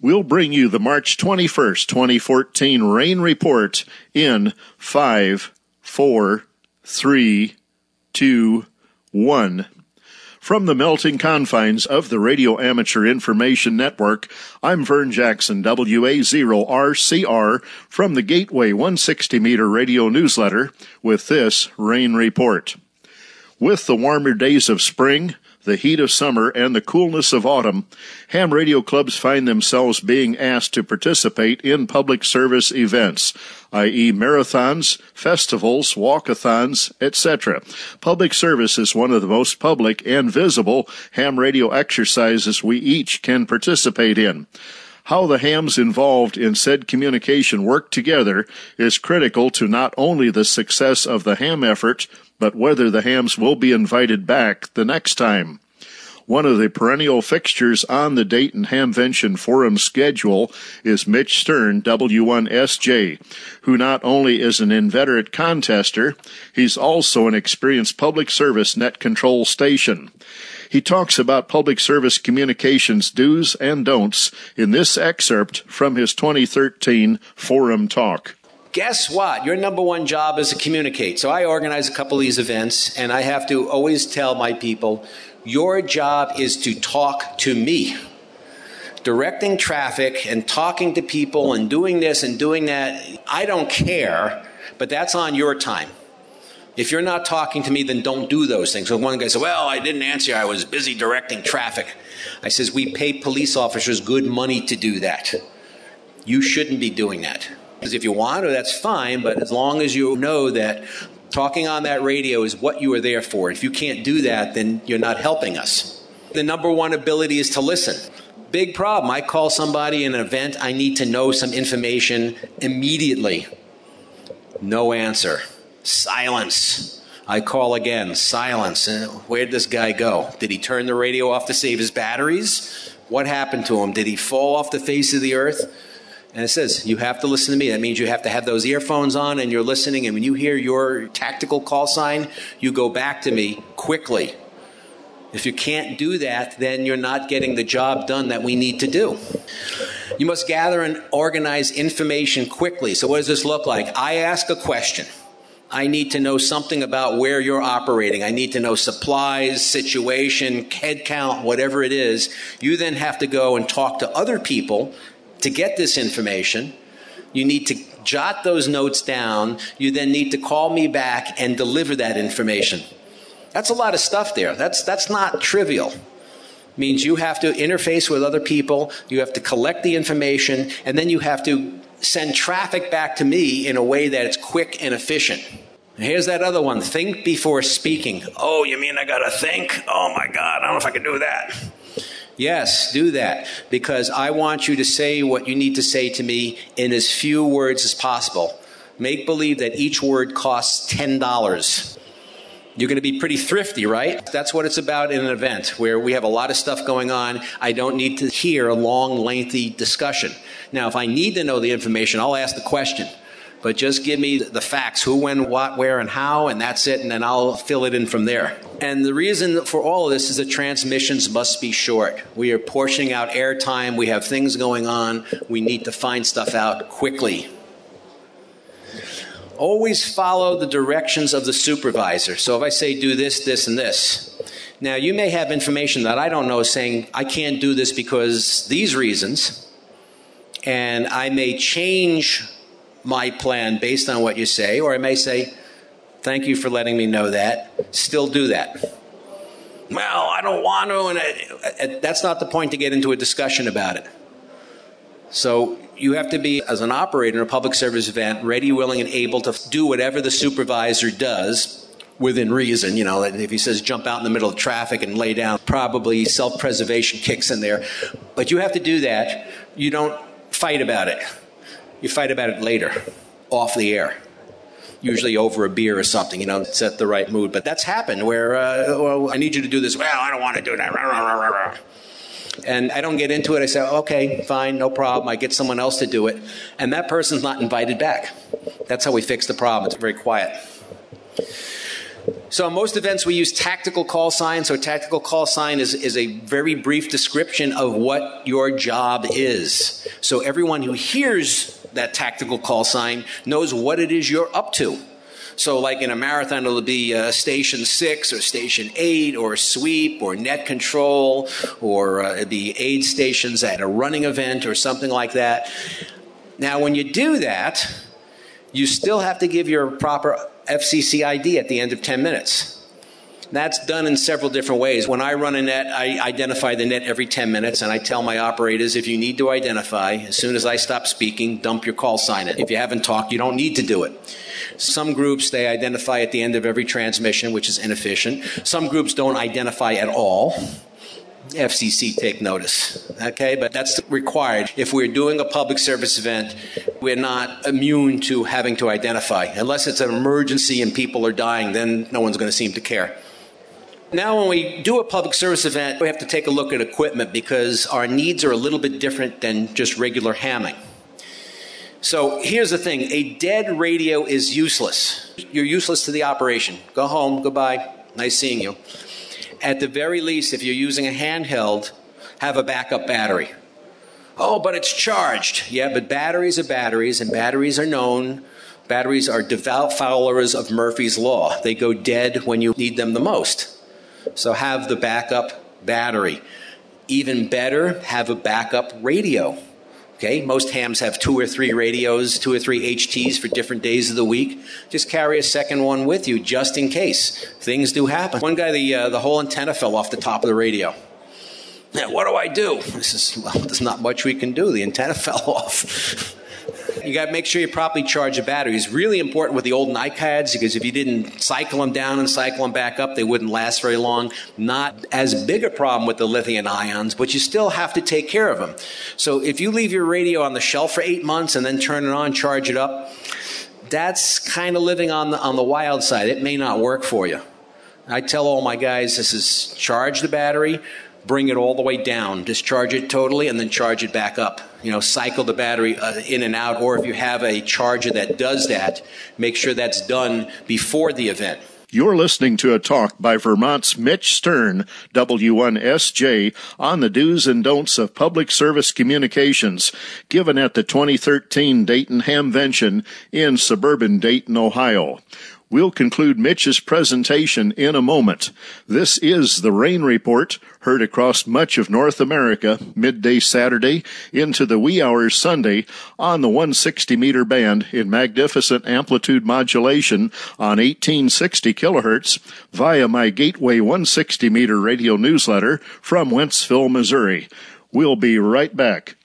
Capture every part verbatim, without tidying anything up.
We'll bring you the March twenty-first, twenty fourteen rain report in five, four, three, two, one. From the melting confines of the Radio Amateur Information Network, I'm Vern Jackson, W A zero R C R, from the Gateway one sixty meter radio newsletter with this rain report. With the warmer days of spring, the heat of summer, and the coolness of autumn, ham radio clubs find themselves being asked to participate in public service events, that is marathons, festivals, walkathons, et cetera. Public service is one of the most public and visible ham radio exercises we each can participate in. How the hams involved in said communication work together is critical to not only the success of the ham effort, but whether the hams will be invited back the next time. One of the perennial fixtures on the Dayton Hamvention Forum schedule is Mitch Stern, W one S J, who not only is an inveterate contester, he's also an experienced public service net control station. He talks about public service communications do's and don'ts in this excerpt from his twenty thirteen Forum Talk. Guess what? Your number one job is to communicate. So I organize a couple of these events, and I have to always tell my people, your job is to talk to me. Directing traffic and talking to people and doing this and doing that, I don't care, but that's on your time. If you're not talking to me, then don't do those things. So one guy said, well, I didn't answer. I was busy directing traffic. I says, we pay police officers good money to do that. You shouldn't be doing that. Because if you want to, that's fine, but as long as you know that talking on that radio is what you are there for. If you can't do that, then you're not helping us. The number one ability is to listen. Big problem. I call somebody in an event, I need to know some information immediately. No answer. Silence. I call again. Silence. Where'd this guy go? Did he turn the radio off to save his batteries? What happened to him? Did he fall off the face of the earth? And it says, you have to listen to me. That means you have to have those earphones on and you're listening. And when you hear your tactical call sign, you go back to me quickly. If you can't do that, then you're not getting the job done that we need to do. You must gather and organize information quickly. So what does this look like? I ask a question. I need to know something about where you're operating. I need to know supplies, situation, head count, whatever it is. You then have to go and talk to other people to get this information. You need to jot those notes down. You then need to call me back and deliver that information. That's a lot of stuff there. That's, that's not trivial. It means you have to interface with other people, you have to collect the information, and then you have to send traffic back to me in a way that it's quick and efficient. And here's that other one, think before speaking. Oh, you mean I gotta think? Oh my God, I don't know if I can do that. Yes, do that, because I want you to say what you need to say to me in as few words as possible. Make believe that each word costs ten dollars. You're going to be pretty thrifty, right? That's what it's about in an event where we have a lot of stuff going on. I don't need to hear a long, lengthy discussion. Now, if I need to know the information, I'll ask the question. But just give me the facts, who, when, what, where, and how, and that's it, and then I'll fill it in from there. And the reason for all of this is that transmissions must be short. We are portioning out airtime. We have things going on. We need to find stuff out quickly. Always follow the directions of the supervisor. So if I say do this, this, and this. Now, you may have information that I don't know saying I can't do this because these reasons, and I may change my plan based on what you say, or I may say, thank you for letting me know that, still do that. Well, I don't want to, and I, that's not the point to get into a discussion about it. So you have to be, as an operator in a public service event, ready, willing, and able to do whatever the supervisor does within reason. You know, if he says jump out in the middle of traffic and lay down, probably self-preservation kicks in there. But you have to do that. You don't fight about it. You fight about it later, off the air, usually over a beer or something, you know, set the right mood. But that's happened where, uh, well, I need you to do this. Well, I don't want to do that. And I don't get into it. I say, okay, fine, no problem. I get someone else to do it. And that person's not invited back. That's how we fix the problem. It's very quiet. So in most events, we use tactical call sign. So a tactical call sign is, is a very brief description of what your job is. So everyone who hears that tactical call sign knows what it is you're up to. So like in a marathon, it'll be uh, station six or station eight or sweep or net control, or uh, it'd be aid stations at a running event or something like that. Now, when you do that, you still have to give your proper F C C I D at the end of ten minutes. That's done in several different ways. When I run a net, I identify the net every ten minutes, and I tell my operators, if you need to identify, as soon as I stop speaking, dump your call sign in. If you haven't talked, you don't need to do it. Some groups, they identify at the end of every transmission, which is inefficient. Some groups don't identify at all. F C C, take notice. Okay, but that's required. If we're doing a public service event, we're not immune to having to identify. Unless it's an emergency and people are dying, then no one's going to seem to care. Now, when we do a public service event, we have to take a look at equipment because our needs are a little bit different than just regular hamming. So here's the thing. A dead radio is useless. You're useless to the operation. Go home. Goodbye. Nice seeing you. At the very least, if you're using a handheld, have a backup battery. Oh, but it's charged. Yeah, but batteries are batteries, and batteries are known. Batteries are devout followers of Murphy's Law. They go dead when you need them the most. So have the backup battery. Even better, have a backup radio. Okay, most hams have two or three radios, two or three H Ts for different days of the week. Just carry a second one with you just in case. Things do happen. One guy, the, uh, the whole antenna fell off the top of the radio. Now, what do I do? I says, well, there's not much we can do. The antenna fell off. You got to make sure you properly charge the battery. It's really important with the old NiCads because if you didn't cycle them down and cycle them back up, they wouldn't last very long. Not as big a problem with the lithium ions, but you still have to take care of them. So if you leave your radio on the shelf for eight months and then turn it on, charge it up, that's kind of living on the, on the wild side. It may not work for you. I tell all my guys, this is charge the battery, bring it all the way down, discharge it totally, and then charge it back up. You know, cycle the battery uh, in and out, or if you have a charger that does that, make sure that's done before the event. You're listening to a talk by Vermont's Mitch Stern, W one S J, on the do's and don'ts of public service communications, given at the twenty thirteen Dayton Hamvention in suburban Dayton, Ohio. We'll conclude Mitch's presentation in a moment. This is the Rain Report, heard across much of North America, midday Saturday into the wee hours Sunday on the one hundred sixty meter band in magnificent amplitude modulation on eighteen sixty kilohertz via my Gateway one hundred sixty meter radio newsletter from Wentzville, Missouri. We'll be right back.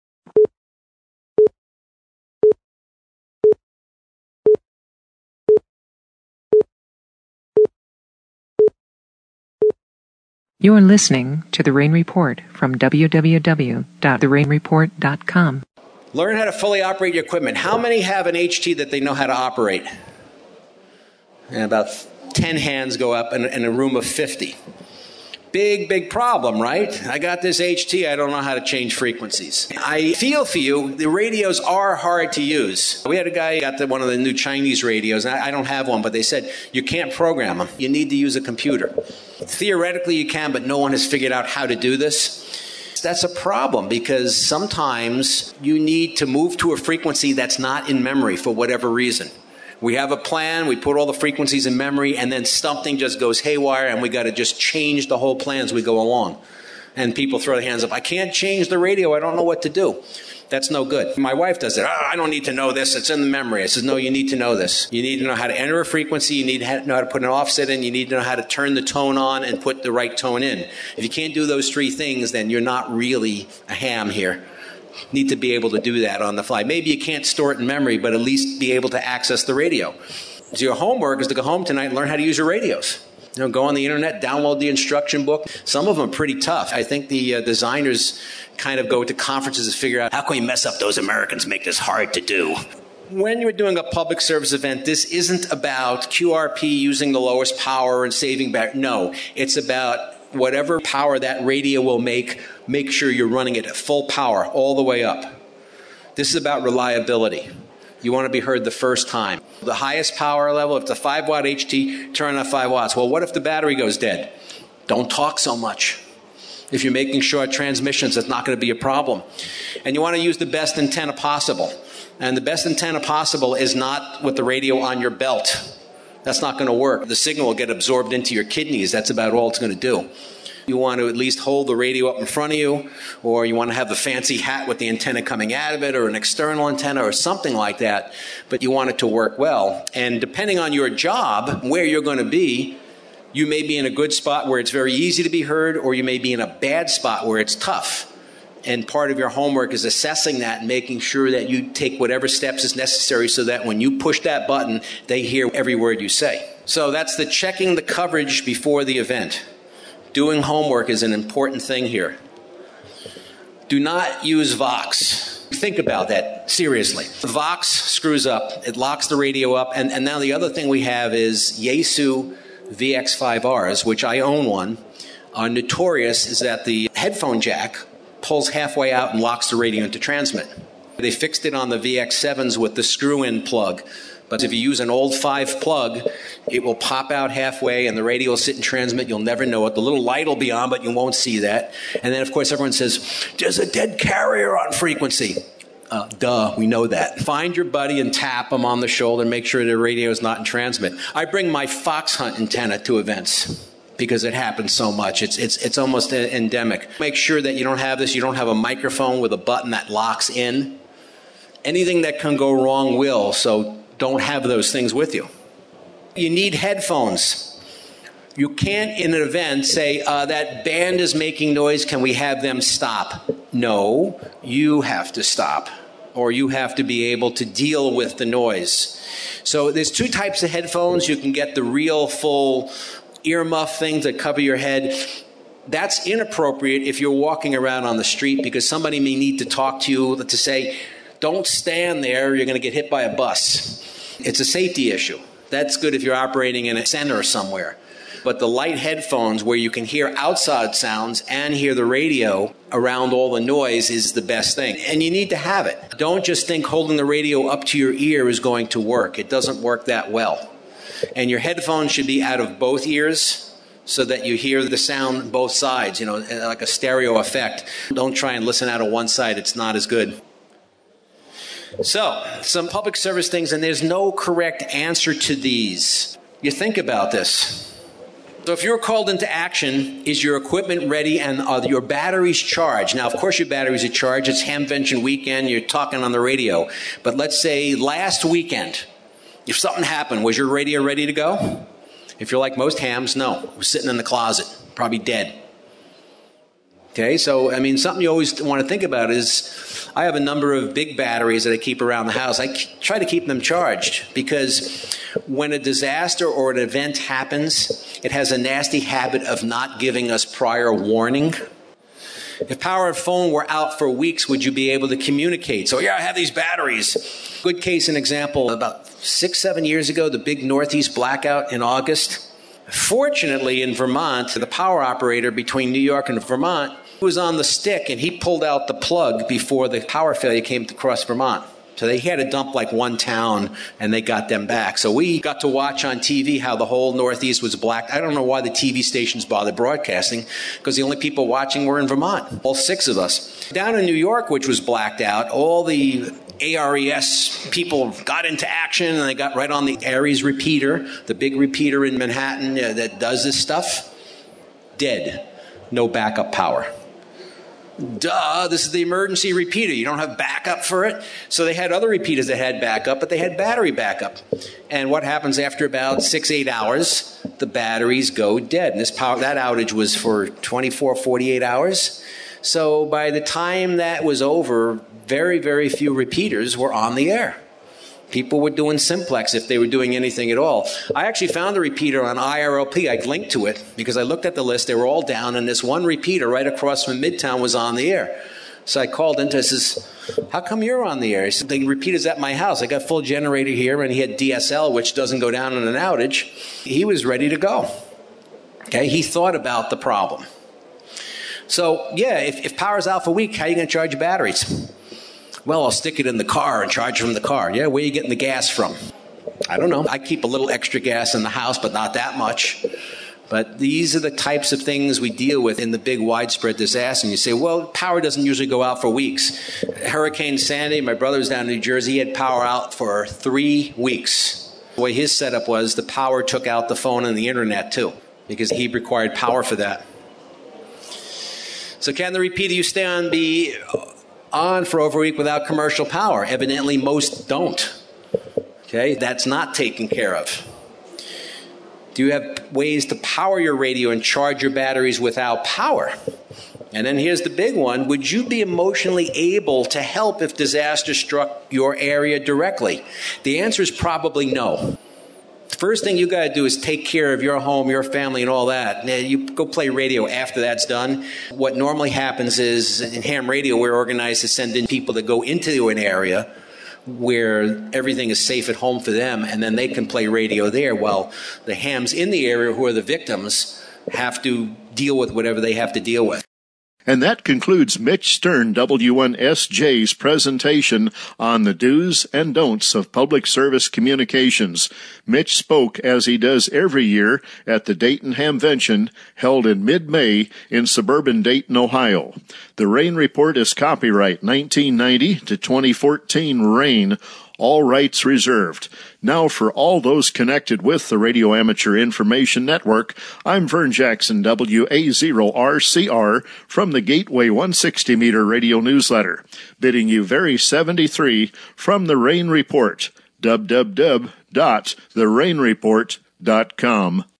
You are listening to The Rain Report from w w w dot the rain report dot com. Learn how to fully operate your equipment. How many have an H T that they know how to operate? And about ten hands go up in, in a room of fifty. Big, big problem, right? I got this H T, I don't know how to change frequencies. I feel for you, the radios are hard to use. We had a guy who got the, one of the new Chinese radios, and I, I don't have one, but they said, you can't program them. You need to use a computer. Theoretically you can, but no one has figured out how to do this. That's a problem because sometimes you need to move to a frequency that's not in memory for whatever reason. We have a plan, we put all the frequencies in memory, and then something just goes haywire, and we got to just change the whole plan as we go along. And people throw their hands up, I can't change the radio, I don't know what to do. That's no good. My wife does it. Oh, I don't need to know this, it's in the memory. I says, no, you need to know this. You need to know how to enter a frequency, you need to know how to put an offset in, you need to know how to turn the tone on and put the right tone in. If you can't do those three things, then you're not really a ham here. Need to be able to do that on the fly. Maybe you can't store it in memory, but at least be able to access the radio. So your homework is to go home tonight and learn how to use your radios. You know, go on the internet, download the instruction book. Some of them are pretty tough. I think the uh, designers kind of go to conferences to figure out, how can we mess up those Americans, make this hard to do? When you're doing a public service event, this isn't about Q R P using the lowest power and saving back. No, it's about whatever power that radio will make, make sure you're running it at full power all the way up. This is about reliability. You want to be heard the first time. The highest power level, if it's a five watt H T, turn on five watts. Well, what if the battery goes dead? Don't talk so much. If you're making short transmissions, that's not going to be a problem. And you want to use the best antenna possible. And the best antenna possible is not with the radio on your belt. That's not going to work. The signal will get absorbed into your kidneys. That's about all it's going to do. You want to at least hold the radio up in front of you, or you want to have the fancy hat with the antenna coming out of it, or an external antenna, or something like that. But you want it to work well. And depending on your job, where you're going to be, you may be in a good spot where it's very easy to be heard, or you may be in a bad spot where it's tough. And part of your homework is assessing that and making sure that you take whatever steps is necessary so that when you push that button, they hear every word you say. So that's the checking the coverage before the event. Doing homework is an important thing here. Do not use Vox. Think about that seriously. Vox screws up. It locks the radio up. And, and now the other thing we have is Yaesu V X five Rs, which I own one, are notorious is that the headphone jack pulls halfway out and locks the radio into transmit. They fixed it on the V X sevens with the screw-in plug. But if you use an old five plug, it will pop out halfway and the radio will sit in transmit. You'll never know it. The little light will be on, but you won't see that. And then, of course, everyone says, there's a dead carrier on frequency. Uh, duh, we know that. Find your buddy and tap him on the shoulder and make sure the radio is not in transmit. I bring my fox hunt antenna to events because it happens so much. It's, it's, it's almost endemic. Make sure that you don't have this. You don't have a microphone with a button that locks in. Anything that can go wrong will, so don't have those things with you. You need headphones. You can't, in an event, say, uh, that band is making noise, can we have them stop? No, you have to stop, or you have to be able to deal with the noise. So there's two types of headphones. You can get the real full earmuff things that cover your head. That's inappropriate if you're walking around on the street because somebody may need to talk to you to say, don't stand there, you're going to get hit by a bus. It's a safety issue. That's good if you're operating in a center somewhere. But the light headphones where you can hear outside sounds and hear the radio around all the noise is the best thing. And you need to have it. Don't just think holding the radio up to your ear is going to work. It doesn't work that well. And your headphones should be out of both ears so that you hear the sound both sides, you know, like a stereo effect. Don't try and listen out of one side. It's not as good. So, some public service things, and there's no correct answer to these. You think about this. So if you're called into action, is your equipment ready and are your batteries charged? Now, of course your batteries are charged. It's Hamvention weekend. You're talking on the radio. But let's say last weekend, if something happened, was your radio ready to go? If you're like most hams, no. It was sitting in the closet, probably dead. Okay, so, I mean, something you always want to think about is I have a number of big batteries that I keep around the house. I try to keep them charged because when a disaster or an event happens, it has a nasty habit of not giving us prior warning. If power and phone were out for weeks, would you be able to communicate? So, yeah, I have these batteries. Good case and example, about six, seven years ago, the big Northeast blackout in August. Fortunately, in Vermont, the power operator between New York and Vermont was on the stick, and he pulled out the plug before the power failure came across Vermont. So they had to dump like one town, and they got them back. So we got to watch on T V how the whole Northeast was blacked. I don't know why the T V stations bothered broadcasting, because the only people watching were in Vermont, all six of us. Down in New York, which was blacked out, all the A R E S people got into action, and they got right on the Aries repeater, the big repeater in Manhattan uh, that does this stuff. Dead. No backup power. Duh, this is the emergency repeater. You don't have backup for it. So they had other repeaters that had backup, but they had battery backup. And what happens after about six, eight hours? The batteries go dead. And this power, that outage was for twenty-four, forty-eight hours. So by the time that was over, very, very few repeaters were on the air. People were doing simplex if they were doing anything at all. I actually found the repeater on I R L P. I linked to it because I looked at the list. They were all down, and this one repeater right across from Midtown was on the air. So I called into it and says, how come you're on the air? He said, the repeater's at my house. I got full generator here, and he had D S L, which doesn't go down in an outage. He was ready to go. Okay, he thought about the problem. So, yeah, if, if power's out for a week, how are you going to charge your batteries? Well, I'll stick it in the car and charge from the car. Yeah, where are you getting the gas from? I don't know. I keep a little extra gas in the house, but not that much. But these are the types of things we deal with in the big widespread disaster. And you say, well, power doesn't usually go out for weeks. Hurricane Sandy, my brother was down in New Jersey, he had power out for three weeks. The way his setup was, the power took out the phone and the internet too, because he required power for that. So can the repeater you stay on be on for over a week without commercial power? Evidently, most don't. Okay, that's not taken care of. Do you have ways to power your radio and charge your batteries without power? And then here's the big one. Would you be emotionally able to help if disaster struck your area directly? The answer is probably no. The first thing you got to do is take care of your home, your family, and all that. Now, you go play radio after that's done. What normally happens is in ham radio, we're organized to send in people that go into an area where everything is safe at home for them, and then they can play radio there while the hams in the area who are the victims have to deal with whatever they have to deal with. And that concludes Mitch Stern, W one S J's presentation on the do's and don'ts of public service communications. Mitch spoke, as he does every year, at the Dayton Hamvention, held in mid-May in suburban Dayton, Ohio. The Rain Report is copyright nineteen ninety to twenty fourteen Rain. All rights reserved. Now for all those connected with the Radio Amateur Information Network, I'm Vern Jackson, W A zero R C R, from the Gateway one sixty meter radio newsletter, bidding you very seventy-three from the Rain Report, w w w dot the rain report dot com.